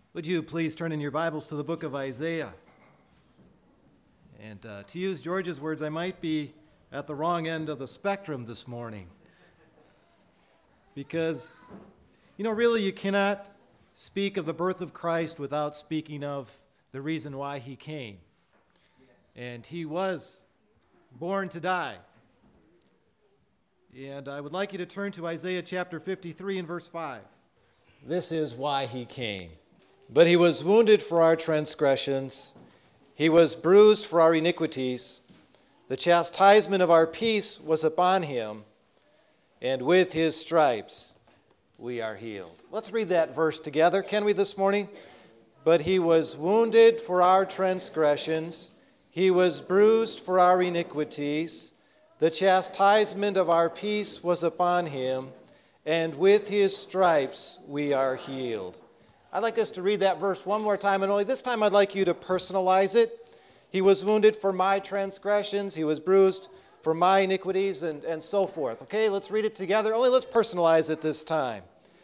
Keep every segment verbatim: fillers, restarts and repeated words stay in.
Would you please turn in your Bibles to the book of Isaiah? And uh, to use George's words, I might be at the wrong end of the spectrum this morning. Because, you know, really you cannot speak of the birth of Christ without speaking of the reason why he came. And he was born to die. And I would like you to turn to Isaiah chapter fifty-three and verse five. This is why he came. But he was wounded for our transgressions, he was bruised for our iniquities. The chastisement of our peace was upon him, and with his stripes we are healed. Let's read that verse together, can we, this morning? But he was wounded for our transgressions, he was bruised for our iniquities. The chastisement of our peace was upon him, and with his stripes we are healed. I'd like us to read that verse one more time, and only this time I'd like you to personalize it. He was wounded for my transgressions, he was bruised for my iniquities, and, and so forth. Okay, let's read it together. Only let's personalize it this time.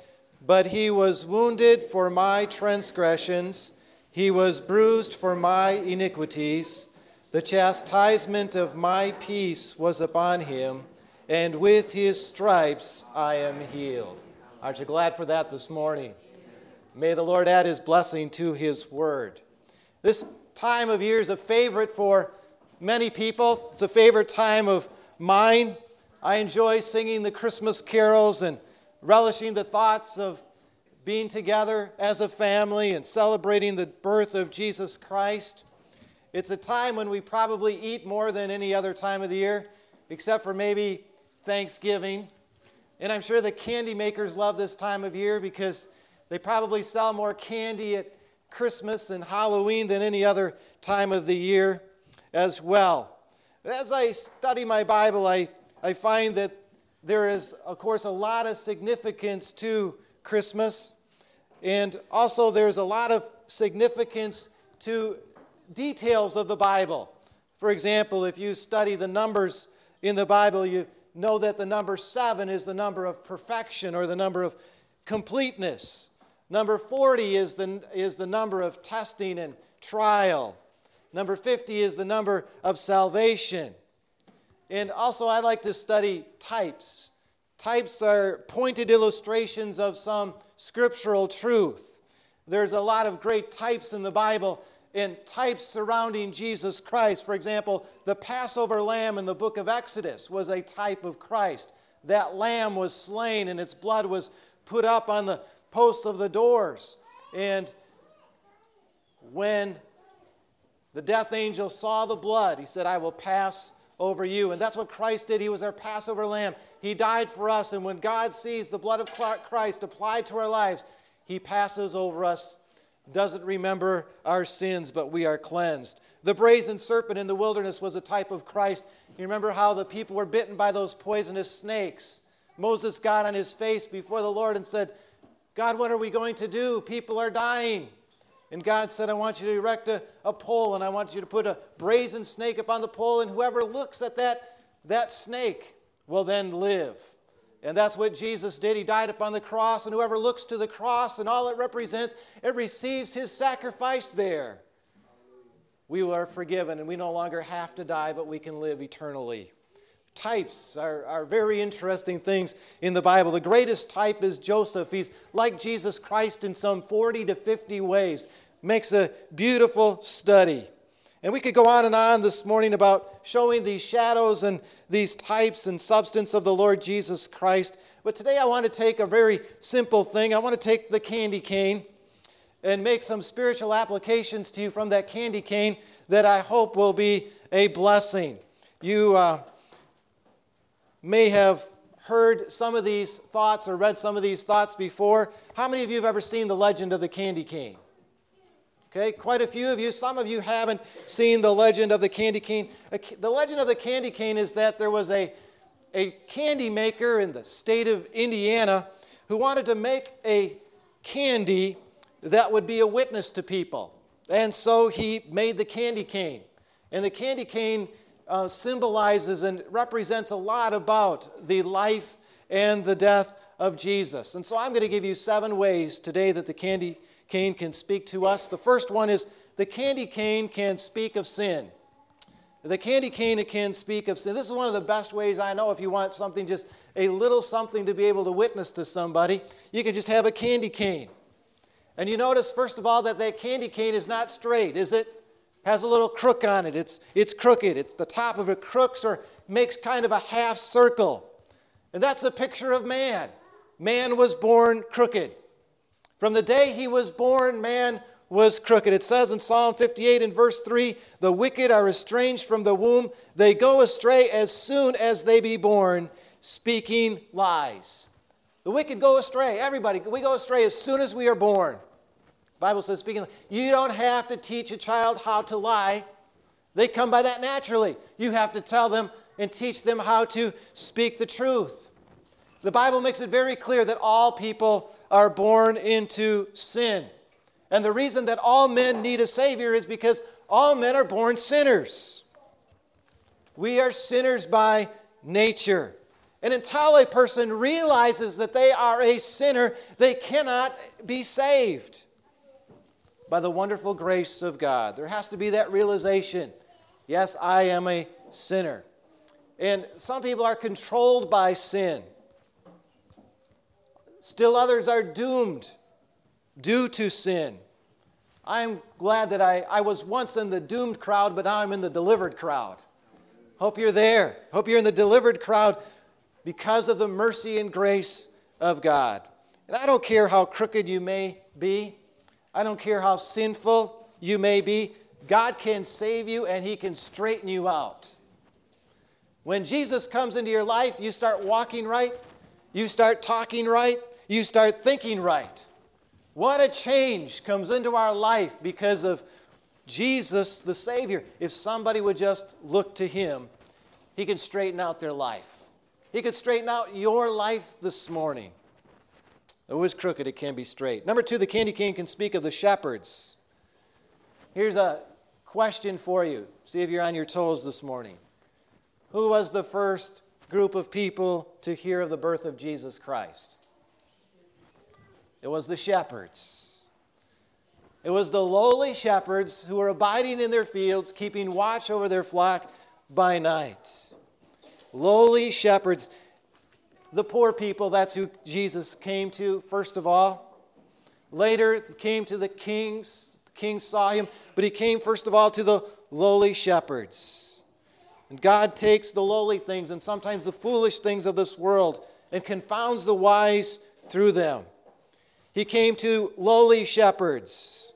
But he was wounded for my transgressions, he was bruised for my iniquities. The chastisement of my peace was upon him, and with his stripes I am healed. Aren't you glad for that this morning? May the Lord add his blessing to his word. This time of year is a favorite for many people. It's a favorite time of mine. I enjoy singing the Christmas carols and relishing the thoughts of being together as a family and celebrating the birth of Jesus Christ. It's a time when we probably eat more than any other time of the year, except for maybe Thanksgiving. And I'm sure the candy makers love this time of year because they probably sell more candy at Christmas and Halloween than any other time of the year as well. But as I study my Bible, I, I find that there is, of course, a lot of significance to Christmas. And also there's a lot of significance to details of the Bible. For example, if you study the numbers in the Bible, you know that the number seven is the number of perfection or the number of completeness. Number forty is the, is the number of testing and trial. Number fifty is the number of salvation. And also I like to study types. Types are pointed illustrations of some scriptural truth. There's a lot of great types in the Bible and types surrounding Jesus Christ. For example, the Passover lamb in the book of Exodus was a type of Christ. That lamb was slain and its blood was put up on the posts of the doors. And when the death angel saw the blood, he said, I will pass over you. And that's what Christ did. He was our Passover lamb. He died for us. And when God sees the blood of Christ applied to our lives, he passes over us, doesn't remember our sins, but we are cleansed. The brazen serpent in the wilderness was a type of Christ. You remember how the people were bitten by those poisonous snakes. Moses got on his face before the Lord and said, God, what are we going to do? People are dying. And God said, I want you to erect a, a pole, and I want you to put a brazen snake upon the pole, and whoever looks at that, that snake will then live. And that's what Jesus did. He died upon the cross, and whoever looks to the cross and all it represents, it receives his sacrifice there. We are forgiven, and we no longer have to die, but we can live eternally. Types are, are very interesting things in the Bible. The greatest type is Joseph. He's like Jesus Christ in some forty to fifty ways. Makes a beautiful study. And we could go on and on this morning about showing these shadows and these types and substance of the Lord Jesus Christ. But today I want to take a very simple thing. I want to take the candy cane and make some spiritual applications to you from that candy cane that I hope will be a blessing. You uh, may have heard some of these thoughts or read some of these thoughts before. How many of you have ever seen The Legend of the Candy Cane? Okay, quite a few of you. Some of you haven't seen The Legend of the Candy Cane. The Legend of the Candy Cane is that there was a, a candy maker in the state of Indiana who wanted to make a candy that would be a witness to people. And so he made the candy cane. And the candy cane uh, symbolizes and represents a lot about the life and the death of Jesus. And so I'm going to give you seven ways today that the candy cane can speak to us. The first one is the candy cane can speak of sin. The candy cane can speak of sin. This is one of the best ways I know if you want something, just a little something to be able to witness to somebody. You can just have a candy cane. And you notice, first of all, that that candy cane is not straight, is it? Has a little crook on it. It's, it's crooked. It's the top of it crooks or makes kind of a half circle. And that's a picture of man. Man was born crooked. From the day he was born, man was crooked. It says in Psalm fifty-eight in verse three, the wicked are estranged from the womb. They go astray as soon as they be born, speaking lies. The wicked go astray. Everybody, we go astray as soon as we are born. The Bible says, speaking, you don't have to teach a child how to lie. They come by that naturally. You have to tell them and teach them how to speak the truth. The Bible makes it very clear that all people are born into sin. And the reason that all men need a Savior is because all men are born sinners. We are sinners by nature. And until a person realizes that they are a sinner, they cannot be saved by the wonderful grace of God. There has to be that realization. Yes, I am a sinner. And some people are controlled by sin. Still others are doomed due to sin. I'm glad that I, I was once in the doomed crowd, but now I'm in the delivered crowd. Hope you're there. Hope you're in the delivered crowd because of the mercy and grace of God. And I don't care how crooked you may be. I don't care how sinful you may be. God can save you and He can straighten you out. When Jesus comes into your life, you start walking right. You start talking right. You start thinking right. What a change comes into our life because of Jesus, the Savior. If somebody would just look to Him, He can straighten out their life. He could straighten out your life this morning. Though it is crooked, it can be straight. Number two, the candy cane can speak of the shepherds. Here's a question for you. See if you're on your toes this morning. Who was the first group of people to hear of the birth of Jesus Christ? It was the shepherds. It was the lowly shepherds who were abiding in their fields, keeping watch over their flock by night. Lowly shepherds. The poor people, that's who Jesus came to, first of all. Later, he came to the kings. The kings saw him, but he came, first of all, to the lowly shepherds. And God takes the lowly things and sometimes the foolish things of this world and confounds the wise through them. He came to lowly shepherds.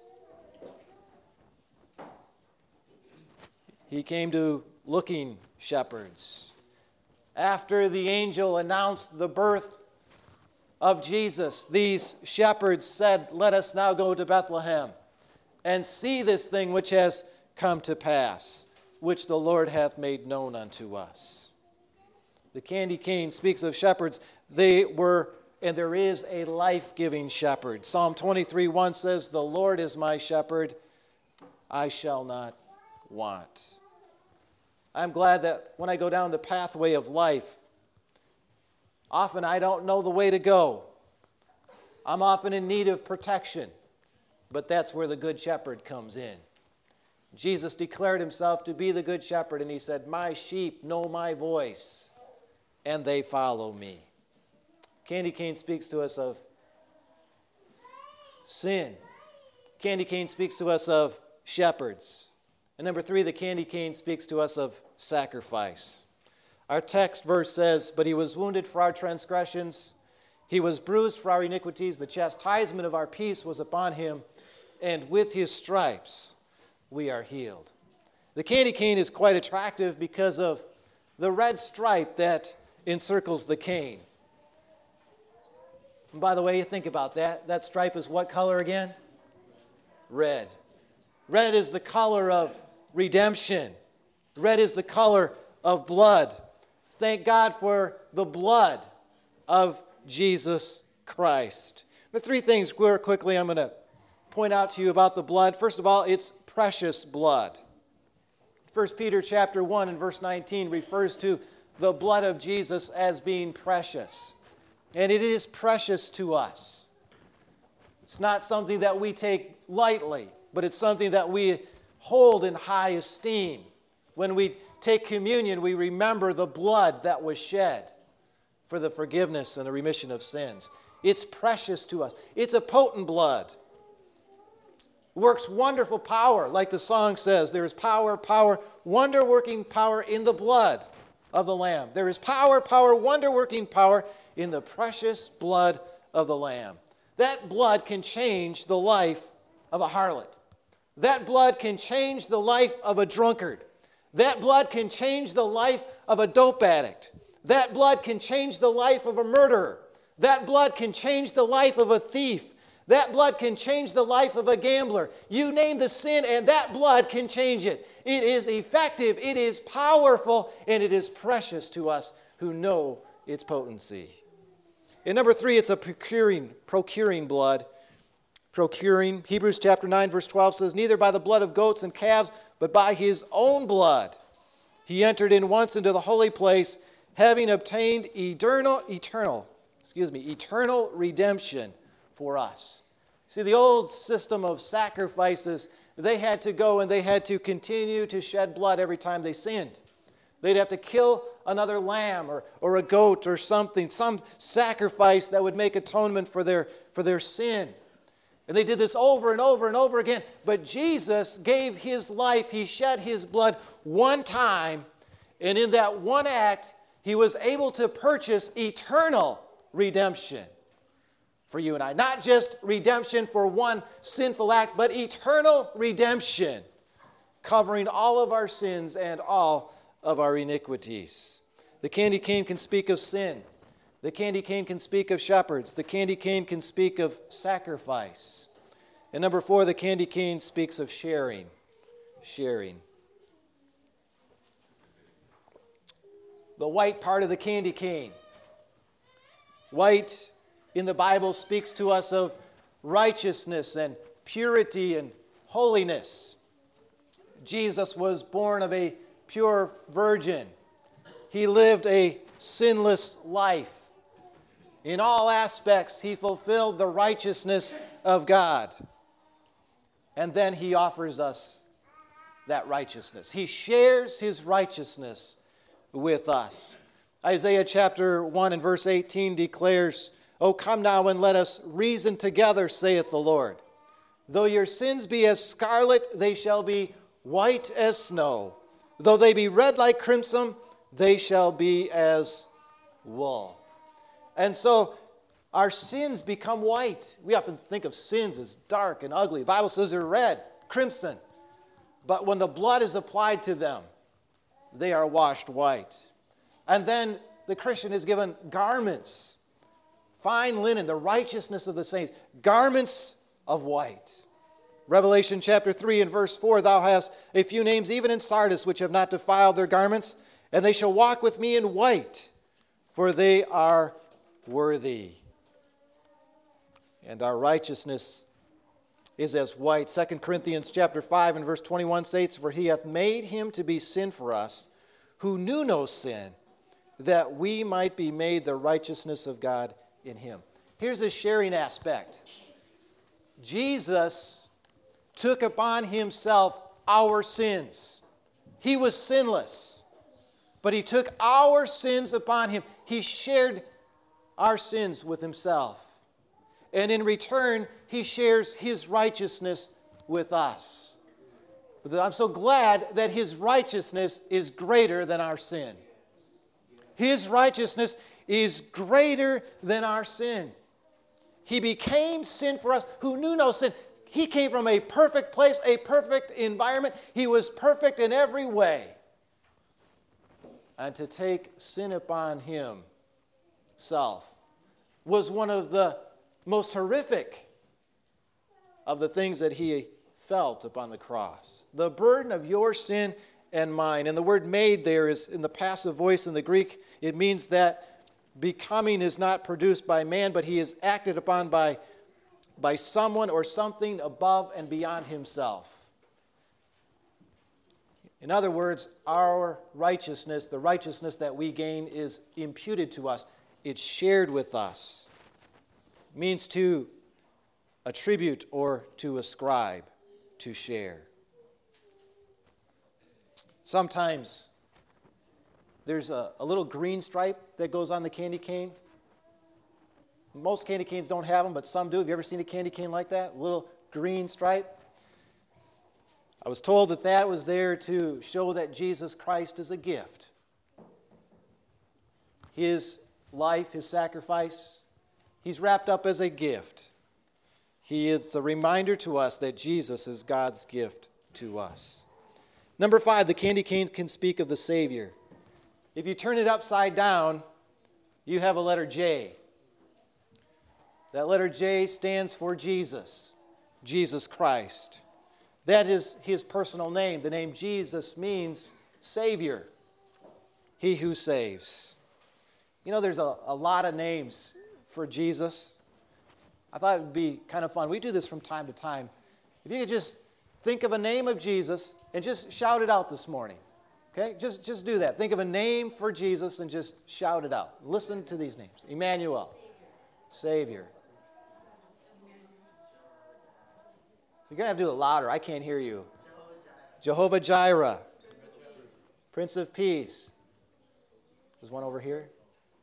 He came to looking shepherds. After the angel announced the birth of Jesus, these shepherds said, let us now go to Bethlehem and see this thing which has come to pass, which the Lord hath made known unto us. The candy cane speaks of shepherds. They were, and there is a life-giving shepherd. Psalm twenty-three one says, the Lord is my shepherd, I shall not want. I'm glad that when I go down the pathway of life, often I don't know the way to go. I'm often in need of protection, but that's where the good shepherd comes in. Jesus declared himself to be the good shepherd, and he said, my sheep know my voice, and they follow me. Candy cane speaks to us of sin. Candy cane speaks to us of shepherds. And number three, the candy cane speaks to us of sacrifice. Our text verse says, but he was wounded for our transgressions, he was bruised for our iniquities, the chastisement of our peace was upon him, and with his stripes we are healed. The candy cane is quite attractive because of the red stripe that encircles the cane. And by the way, you think about that. That stripe is what color again? Red. Red is the color of redemption. Red is the color of blood. Thank God for the blood of Jesus Christ. The three things real quickly I'm going to point out to you about the blood. First of all, it's precious blood. First Peter chapter one and verse nineteen refers to the blood of Jesus as being precious. And it is precious to us. It's not something that we take lightly, but it's something that we hold in high esteem. When we take communion, we remember the blood that was shed for the forgiveness and the remission of sins. It's precious to us. It's a potent blood. Works wonderful power, like the song says. There is power, power, wonder-working power in the blood of the Lamb. There is power, power, wonder-working power in the precious blood of the Lamb. That blood can change the life of a harlot. That blood can change the life of a drunkard. That blood can change the life of a dope addict. That blood can change the life of a murderer. That blood can change the life of a thief. That blood can change the life of a gambler. You name the sin and that blood can change it. It is effective, it is powerful, and it is precious to us who know its potency. And number three, it's a procuring, procuring blood. Procuring. Hebrews chapter nine verse twelve says, neither by the blood of goats and calves, but by his own blood he entered in once into the holy place, having obtained eternal, eternal, excuse me, eternal redemption for us. See, the old system of sacrifices, they had to go and they had to continue to shed blood every time they sinned. They'd have to kill another lamb or, or a goat or something, some sacrifice that would make atonement for their, for their sin. And they did this over and over and over again. But Jesus gave his life. He shed his blood one time. And in that one act, he was able to purchase eternal redemption for you and I. Not just redemption for one sinful act, but eternal redemption, covering all of our sins and all of our iniquities. The candy cane can speak of sin. The candy cane can speak of shepherds. The candy cane can speak of sacrifice. And number four, the candy cane speaks of sharing. Sharing. The white part of the candy cane. White in the Bible speaks to us of righteousness and purity and holiness. Jesus was born of a pure virgin. He lived a sinless life. In all aspects, he fulfilled the righteousness of God. And then he offers us that righteousness. He shares his righteousness with us. Isaiah chapter one and verse eighteen declares, O come now and let us reason together, saith the Lord. Though your sins be as scarlet, they shall be white as snow. Though they be red like crimson, they shall be as wool. And so our sins become white. We often think of sins as dark and ugly. The Bible says they're red, crimson. But when the blood is applied to them, they are washed white. And then the Christian is given garments, fine linen, the righteousness of the saints, garments of white. Revelation chapter three and verse four, thou hast a few names even in Sardis which have not defiled their garments, and they shall walk with me in white, for they are worthy. And our righteousness is as white. Second Corinthians chapter five and verse twenty-one states, for he hath made him to be sin for us, who knew no sin, that we might be made the righteousness of God in him. Here's the sharing aspect. Jesus took upon himself our sins. He was sinless, but he took our sins upon him. He shared our sins with himself. And in return, he shares his righteousness with us. I'm so glad that his righteousness is greater than our sin. His righteousness is greater than our sin. He became sin for us who knew no sin. He came from a perfect place, a perfect environment. He was perfect in every way. And to take sin upon himself was one of the most horrific of the things that he felt upon the cross. The burden of your sin and mine. And the word made there is in the passive voice in the Greek. It means that becoming is not produced by man, but he is acted upon by, by someone or something above and beyond himself. In other words, our righteousness, the righteousness that we gain, is imputed to us. It's shared with us. It means to attribute or to ascribe, to share. Sometimes there's a, a little green stripe that goes on the candy cane. Most candy canes don't have them, but some do. Have you ever seen a candy cane like that? A little green stripe? I was told that that was there to show that Jesus Christ is a gift. His life, his sacrifice, he's wrapped up as a gift. He is a reminder to us that Jesus is God's gift to us. Number five, the candy cane can speak of the Savior. If you turn it upside down, you have a letter J. That letter J stands for Jesus, Jesus Christ. That is his personal name. The name Jesus means Savior, he who saves. You know, there's a, a lot of names for Jesus. I thought it would be kind of fun. We do this from time to time. If you could just think of a name of Jesus and just shout it out this morning. Okay? Just, just do that. Think of a name for Jesus and just shout it out. Listen to these names. Emmanuel. Savior. So you're going to have to do it louder. I can't hear you. Jehovah Jireh. Prince of Peace. There's one over here.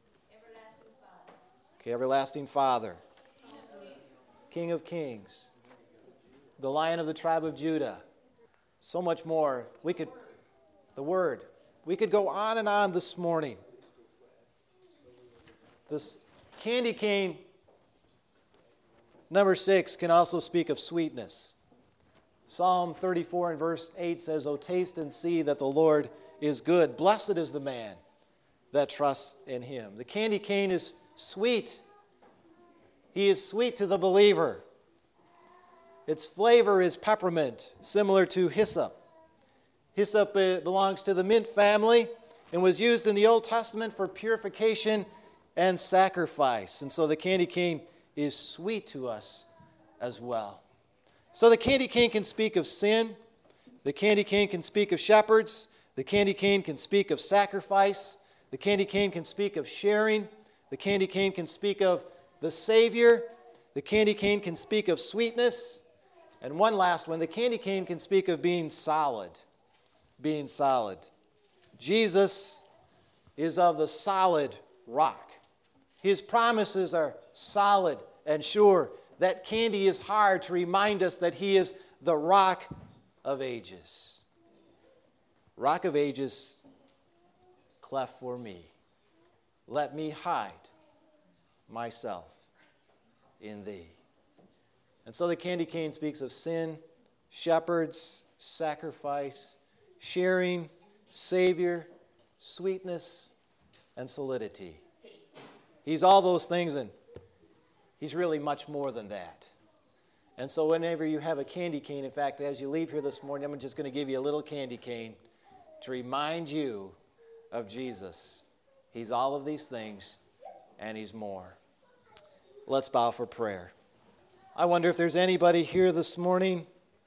Okay, Everlasting Father. King of Kings. The Lion of the tribe of Judah. So much more. We could, the Word. We could go on and on this morning. This candy cane, number six, can also speak of sweetness. Psalm thirty-four and verse eight says, "O taste and see that the Lord is good. Blessed is the man that trusts in him." The candy cane is sweet. He is sweet to the believer. Its flavor is peppermint, similar to hyssop. Hyssop belongs to the mint family and was used in the Old Testament for purification and sacrifice. And so the candy cane is sweet to us as well. So the candy cane can speak of sin. The candy cane can speak of shepherds. The candy cane can speak of sacrifice. The candy cane can speak of sharing. The candy cane can speak of the Savior. The candy cane can speak of sweetness. And one last one, the candy cane can speak of being solid. Being solid. Jesus is of the solid rock. His promises are solid and sure. That candy is hard to remind us that he is the rock of ages. Rock of ages, cleft for me. Let me hide myself in thee. And so the candy cane speaks of sin, shepherds, sacrifice, sharing, Savior, sweetness, and solidity. He's all those things, and he's really much more than that. And so whenever you have a candy cane, in fact, as you leave here this morning, I'm just going to give you a little candy cane to remind you of Jesus. He's all of these things, and he's more. Let's bow for prayer. I wonder if there's anybody here this morning.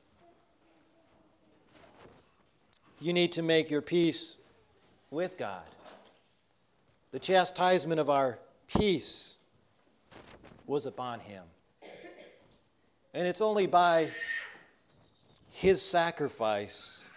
You need to make your peace with God. The chastisement of our peace was upon him. And it's only by his sacrifice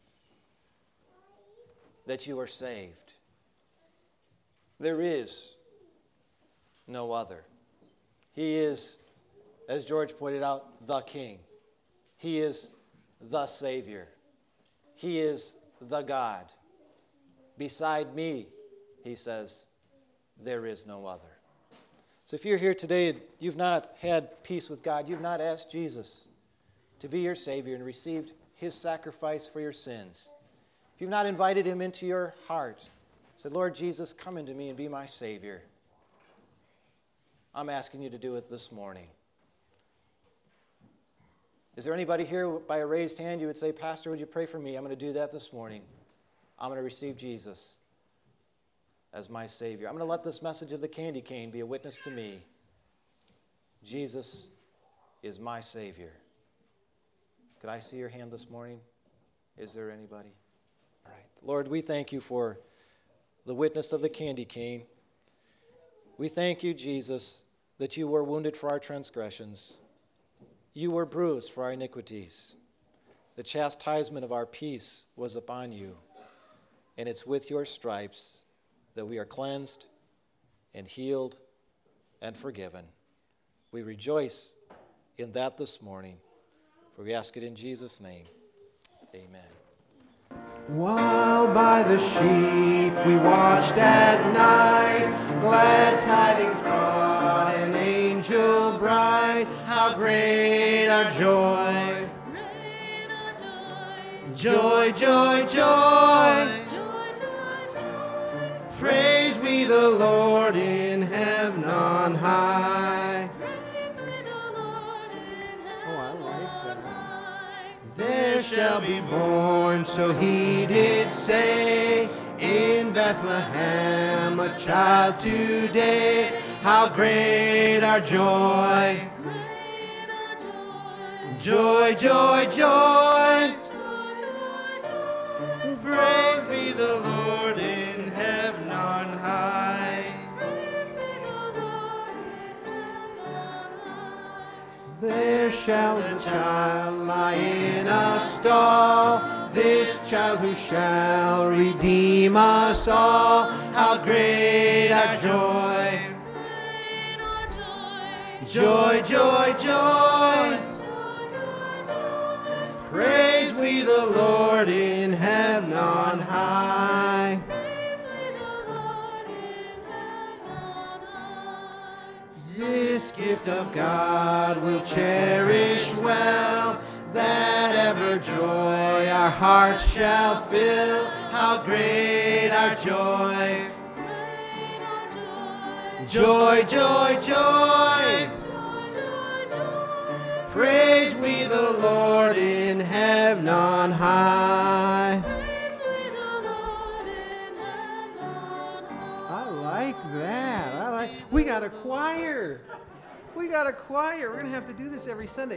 that you are saved. There is no other. He is, as George pointed out, the King. He is the Savior. He is the God. Beside me, he says, there is no other. So if you're here today and you've not had peace with God, you've not asked Jesus to be your Savior and received his sacrifice for your sins, if you've not invited him into your heart, said, Lord Jesus, come into me and be my Savior, I'm asking you to do it this morning. Is there anybody here by a raised hand you would say, Pastor, would you pray for me? I'm going to do that this morning. I'm going to receive Jesus as my Savior. I'm going to let this message of the candy cane be a witness to me. Jesus is my Savior. Could I see your hand this morning? Is there anybody? All right. Lord, we thank you for the witness of the candy cane. We thank you, Jesus, that you were wounded for our transgressions. You were bruised for our iniquities. The chastisement of our peace was upon you, and it's with your stripes that we are cleansed and healed and forgiven. We rejoice in that this morning, for we ask it in Jesus' name. Amen. While by the sheep we watched at night, glad tidings brought an angel bright. How great our joy! Great our joy! Joy, joy, joy! Joy, joy, joy! Praise be the Lord in heaven on high. Praise be the Lord in heaven. Oh, I like that. high. There shall be born, so he did say, in Bethlehem a child today. How great our joy! Great our joy! Joy, joy, joy! Joy, joy, joy! Praise be the Lord in heaven on high. Praise be the Lord in heaven high. There shall a child lie in a stall, this child who shall redeem us all. How great our joy! Great our joy! Joy, joy, joy! Joy, joy, joy! Praise we the Lord in heaven on high. Praise be the Lord in heaven high. This gift of God we'll cherish well, that ever joy our hearts shall fill. How great our joy! Great our joy! Joy, joy, joy! Joy, joy, joy! Praise we the Lord in heaven on high. Praise be the Lord in heaven high. I like that. I like. We got a choir. We got a choir. We're gonna have to do this every Sunday.